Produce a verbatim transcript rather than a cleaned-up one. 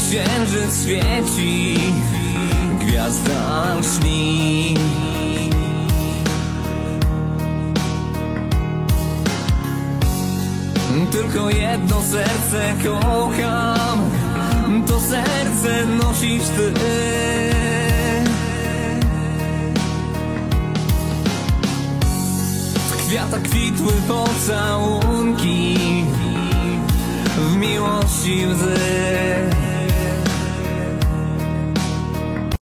księżyc świeci, gwiazda śni. Tylko jedno serce kocham, to serce nosisz ty. W kwiatach kwitły pocałunki, w miłości łzy.